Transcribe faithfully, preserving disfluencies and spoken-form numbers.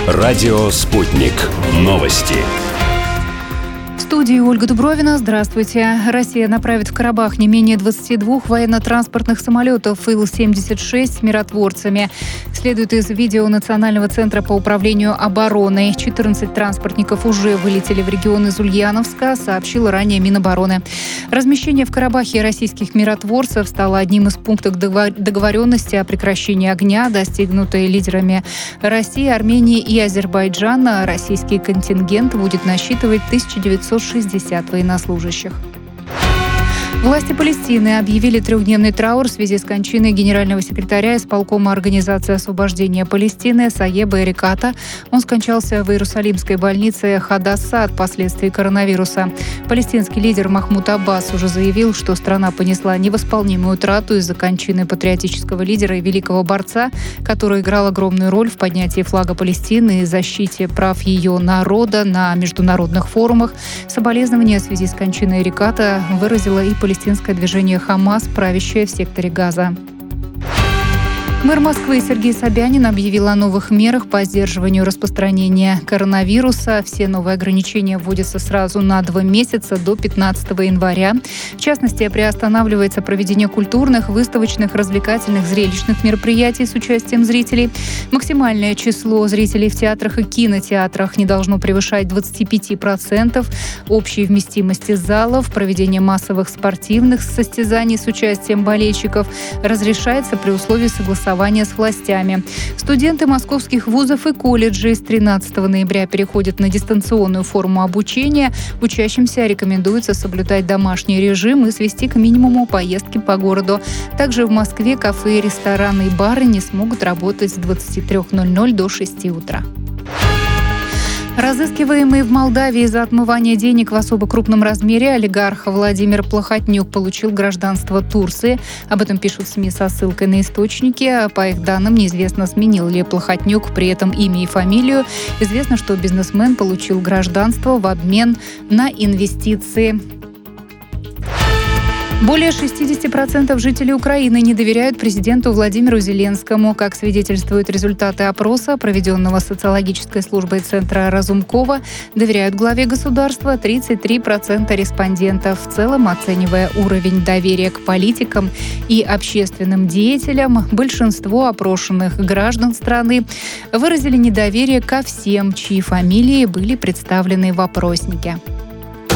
Радио «Спутник». Новости. В студии Ольга Дубровина. Здравствуйте. Россия направит в Карабах не менее двадцати двух военно-транспортных самолетов Ил семьдесят шесть с миротворцами. Следует из видео Национального центра по управлению обороной. четырнадцать транспортников уже вылетели в регион из Ульяновска, сообщила ранее Минобороны. Размещение в Карабахе российских миротворцев стало одним из пунктов договоренности о прекращении огня, достигнутой лидерами России, Армении и Азербайджана. Российский контингент будет насчитывать тысячу девятьсот шестьдесят военнослужащих. Власти Палестины объявили трехдневный траур в связи с кончиной генерального секретаря исполкома Организации освобождения Палестины Саеба Эриката. Он скончался в Иерусалимской больнице Хадаса от последствий коронавируса. Палестинский лидер Махмуд Аббас уже заявил, что страна понесла невосполнимую утрату из-за кончины патриотического лидера и великого борца, который играл огромную роль в поднятии флага Палестины и защите прав ее народа на международных форумах. Соболезнования в связи с кончиной Эриката выразила и Палестинское движение «Хамас», правящее в секторе Газа. Мэр Москвы Сергей Собянин объявил о новых мерах по сдерживанию распространения коронавируса. Все новые ограничения вводятся сразу на два месяца до пятнадцатого января. В частности, приостанавливается проведение культурных, выставочных, развлекательных, зрелищных мероприятий с участием зрителей. Максимальное число зрителей в театрах и кинотеатрах не должно превышать двадцать пять процентов общей вместимости залов. Проведение массовых спортивных состязаний с участием болельщиков разрешается при условии согласования с властями. Студенты московских вузов и колледжей с тринадцатого ноября переходят на дистанционную форму обучения. Учащимся рекомендуется соблюдать домашний режим и свести к минимуму поездки по городу. Также в Москве кафе, рестораны и бары не смогут работать с двадцати трёх ноль-ноль до шести утра. Разыскиваемый в Молдавии за отмывание денег в особо крупном размере олигарх Владимир Плохотнюк получил гражданство Турции. Об этом пишут СМИ со ссылкой на источники. По их данным, неизвестно, сменил ли Плохотнюк при этом имя и фамилию. Известно, что бизнесмен получил гражданство в обмен на инвестиции. Более шестьдесят процентов жителей Украины не доверяют президенту Владимиру Зеленскому. Как свидетельствуют результаты опроса, проведенного социологической службой Центра Разумкова, доверяют главе государства тридцать три процента респондентов. В целом, оценивая уровень доверия к политикам и общественным деятелям, большинство опрошенных граждан страны выразили недоверие ко всем, чьи фамилии были представлены в опроснике.